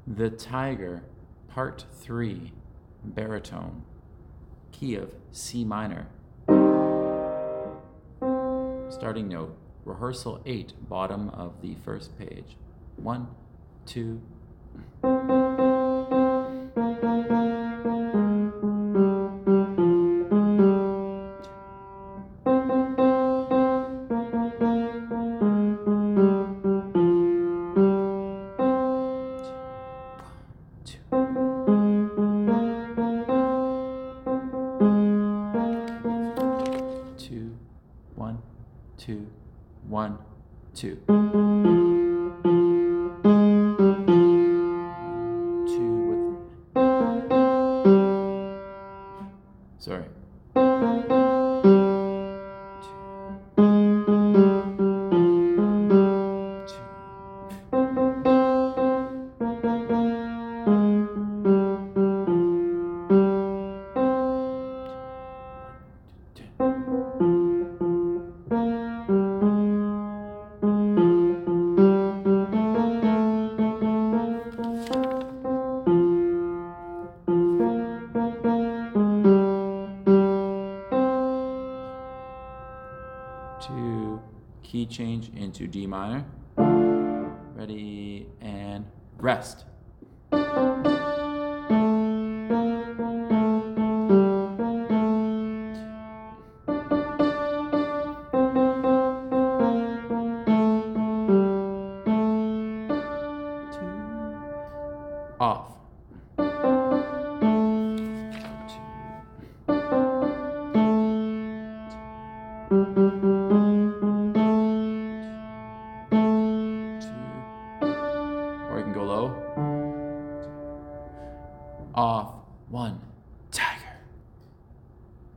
The Tiger, Part 3, baritone, key of C minor. Starting note, rehearsal 8, bottom of the first page. 1, 2. Two, 1, 2, 1, 2. 2 with. Sorry. 2, key change into D minor. Ready and rest. Off. Or you can go low. Off. 1.